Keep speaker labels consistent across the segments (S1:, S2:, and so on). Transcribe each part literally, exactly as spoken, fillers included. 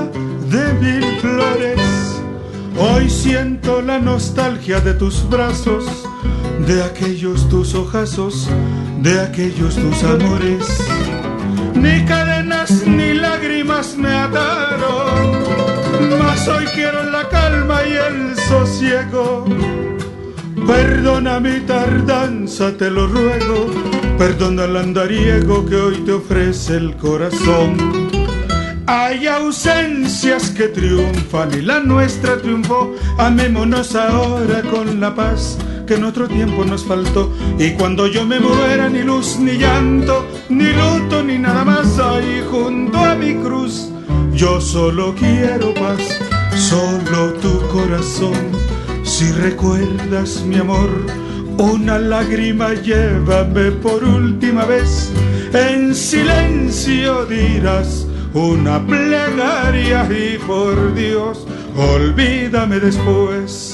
S1: de mil flores. Hoy siento la nostalgia de tus brazos, de aquellos tus ojazos, de aquellos tus amores. Ni cadenas ni lágrimas me ataron, mas hoy quiero la calma y el sosiego. Perdona mi tardanza, te lo ruego, perdona el andariego que hoy te ofrece el corazón. Hay ausencias que triunfan y la nuestra triunfó. Amémonos ahora con la paz que en otro tiempo nos faltó. Y cuando yo me muera, ni luz ni llanto, ni luto ni nada más. Ahí junto a mi cruz yo solo quiero paz, solo tu corazón. Si recuerdas mi amor, una lágrima llévame por última vez. En silencio dirás una plegaria y por Dios, olvídame después.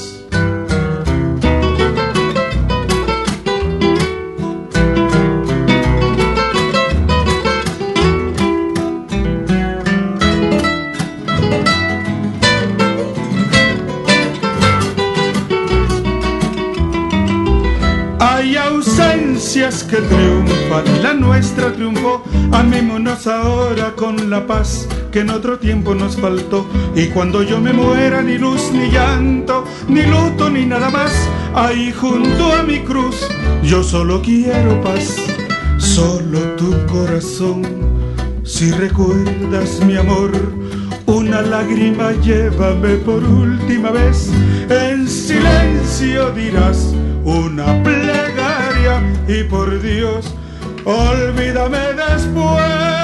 S1: Hay ausencias que triunfan, la nuestra triunfó. Amémonos ahora con la paz que en otro tiempo nos faltó. Y cuando yo me muera, ni luz ni llanto, ni luto ni nada más. Ahí junto a mi cruz yo solo quiero paz, solo tu corazón. Si recuerdas mi amor, una lágrima llévame por última vez. En silencio dirás una plegaria y por Dios, olvídame después.